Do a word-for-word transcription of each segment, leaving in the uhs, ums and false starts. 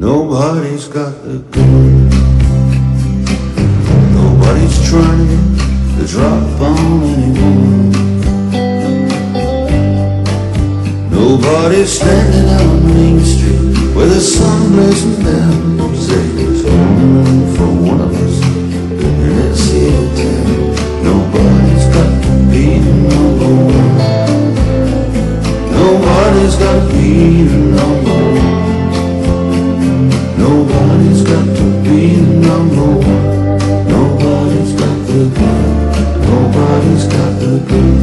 Nobody's got the gun. Nobody's trying to drop on anyone. Nobody's standing out on Main Street where the sun blazing down, saying it's home for one of us in this here town. Nobody's got to be the number one. Nobody's got to be the number one. Nobody's got to be the number one. Nobody's got the gun. Nobody's got the gun.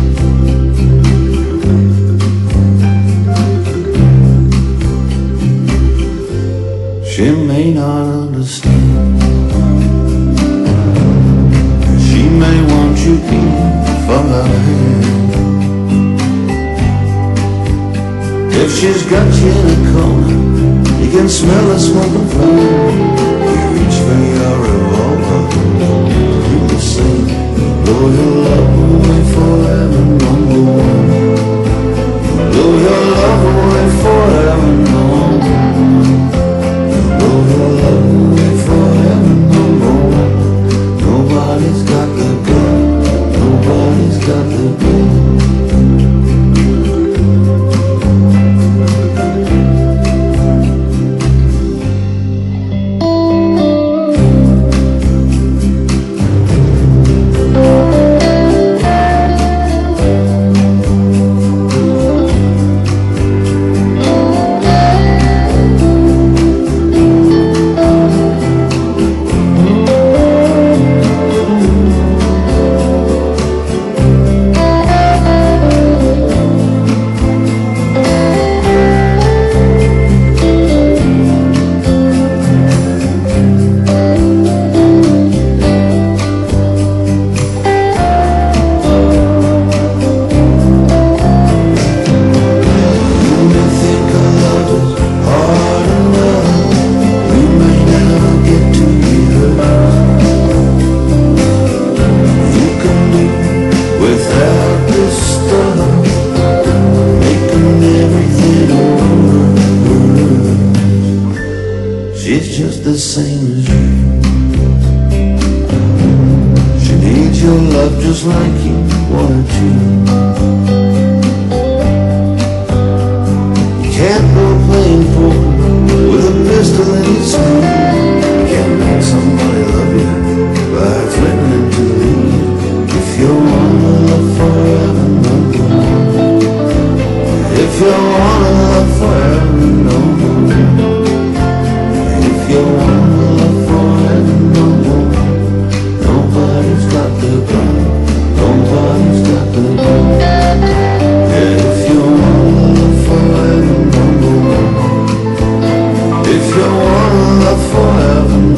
She may not understand. She may want you eating from her hand. If she's got you in a corner, you can smell the smoking flame. You reach for your revolver, you will sing, blow your love away forever, number one. Blow your love away forever, number one. Blow your love away forever, number one. Nobody's got the gun. Nobody's got the gun. She's just the same as you. She needs your love just like you wanted to. You can't go playing poker with a pistol in his hand. You can't make somebody love you by threatening to leave. If you want to love forever, number one. If you want to love forever, number one. If you want to love forever, number one. Nobody's got the gun. Nobody's got the gun. Yeah, if you want to love forever, number one. If you want to love forever,